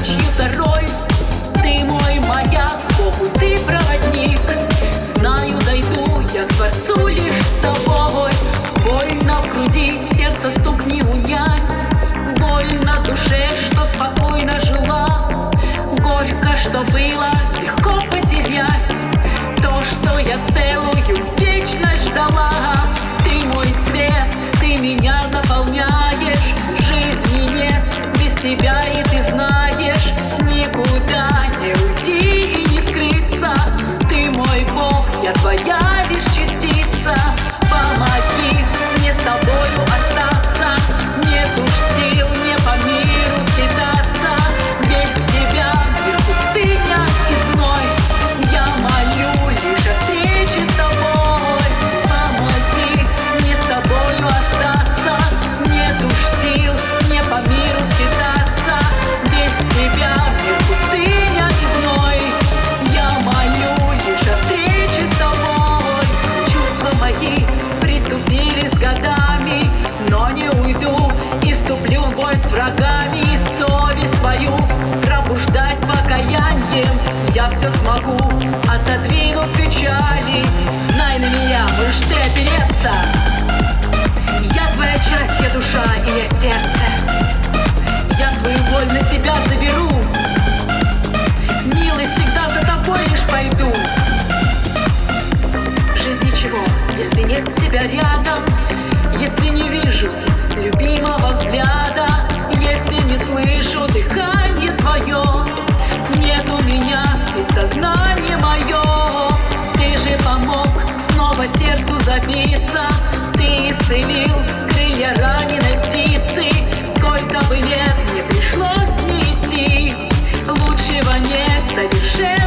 чью-то роль. Ты мой маяк, Богу ты проводник. Знаю, дойду я к Творцу лишь с тобой. Больно в груди, сердце стук не унять. Боль на душе, что спокойно жила. Горько, что было, легко потерять то, что я целую вечность ждала. Ты мой свет, ты меня заполняешь. Жизни нет без тебя, и ты знаешь, никуда не уйти и не скрыться. Ты мой Бог, я твоя лишь частица. Помоги мне с тобою остаться. Нет уж сил мне по миру скитаться. Без тебя мир пустыня и зной. Я молю лишь о встрече с тобой. Помоги мне с тобою остаться. Нет уж сил мне по миру скитаться. Без тебя мир пустыня и зной. Я молю лишь о встрече с тобой. Чувства мои притупили с годами, но не уйду и вступлю в бой с врагами. И совесть свою пробуждать покаянием я все смогу, отодвинув печали. Знай, на меня можешь ты опереться. Я твоя часть, я душа и я сердце. Я твою боль на себя заберу. Милый, всегда за тобой лишь пойду. Жизнь ничего, если нет тебя рядом. Если не вижу любимого взгляда. Если не слышу дыхание твое. Нет у меня, спит сознание мое. Ты же помог снова сердцу забиться. Ты исцелил крылья раненой птицы. Сколько бы лет мне пришлось не идти, лучшего нет, совершенно.